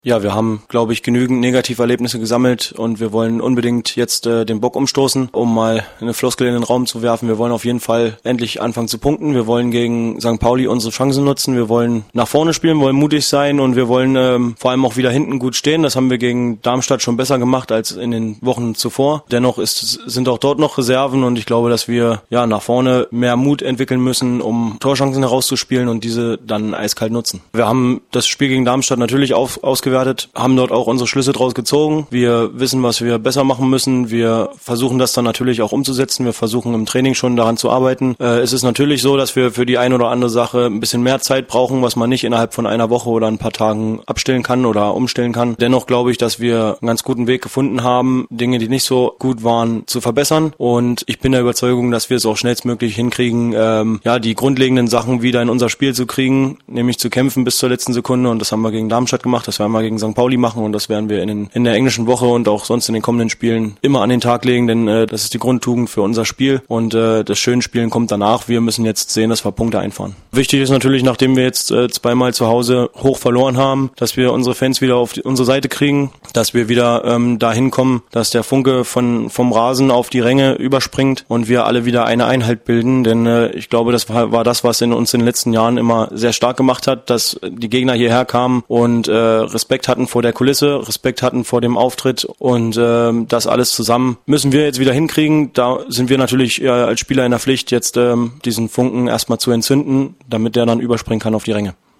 Ja, wir haben, glaube ich, genügend Negativerlebnisse gesammelt und wir wollen unbedingt jetzt den Bock umstoßen, um mal eine Floskel in den Raum zu werfen. Wir wollen auf jeden Fall endlich anfangen zu punkten. Wir wollen gegen St. Pauli unsere Chancen nutzen. Wir wollen nach vorne spielen, wollen mutig sein und wir wollen vor allem auch wieder hinten gut stehen. Das haben wir gegen Darmstadt schon besser gemacht als in den Wochen zuvor. Dennoch sind auch dort noch Reserven und ich glaube, dass wir nach vorne mehr Mut entwickeln müssen, um Torchancen herauszuspielen und diese dann eiskalt nutzen. Wir haben das Spiel gegen Darmstadt natürlich ausgewertet, haben dort auch unsere Schlüsse draus gezogen. Wir wissen, was wir besser machen müssen. Wir versuchen das dann natürlich auch umzusetzen. Wir versuchen im Training schon daran zu arbeiten. Es ist natürlich so, dass wir für die eine oder andere Sache ein bisschen mehr Zeit brauchen, was man nicht innerhalb von einer Woche oder ein paar Tagen abstellen kann oder umstellen kann. Dennoch glaube ich, dass wir einen ganz guten Weg gefunden haben, Dinge, die nicht so gut waren, zu verbessern. Und ich bin der Überzeugung, dass wir es auch schnellstmöglich hinkriegen, die grundlegenden Sachen wieder in unser Spiel zu kriegen, nämlich zu kämpfen bis zur letzten Sekunde. Und das haben wir gegen Darmstadt gemacht, das werden wir gegen St. Pauli machen und das werden wir in der englischen Woche und auch sonst in den kommenden Spielen immer an den Tag legen, denn das ist die Grundtugend für unser Spiel und das schöne Spielen kommt danach. Wir müssen jetzt sehen, dass wir Punkte einfahren. Wichtig ist natürlich, nachdem wir jetzt zweimal zu Hause hoch verloren haben, dass wir unsere Fans wieder auf unsere Seite kriegen, dass wir wieder dahin kommen, dass der Funke vom Rasen auf die Ränge überspringt und wir alle wieder eine Einheit bilden, denn ich glaube, das war das, was uns in den letzten Jahren immer sehr stark gemacht hat, dass die Gegner hierher kamen und Respekt hatten vor der Kulisse, Respekt hatten vor dem Auftritt und das alles zusammen müssen wir jetzt wieder hinkriegen. Da sind wir natürlich als Spieler in der Pflicht, jetzt diesen Funken erstmal zu entzünden, damit der dann überspringen kann auf die Ränge.